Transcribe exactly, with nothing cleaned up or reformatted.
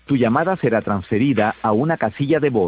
Tu llamada será transferida a una casilla de voz.